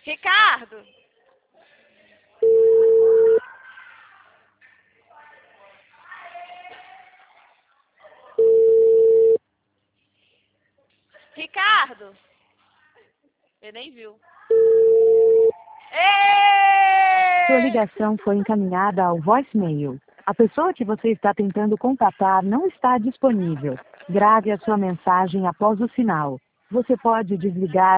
Ricardo! Ricardo! Ele nem viu. Sua ligação foi encaminhada ao voicemail. A pessoa que você está tentando contatar não está disponível. Grave a sua mensagem após o sinal. Você pode desligar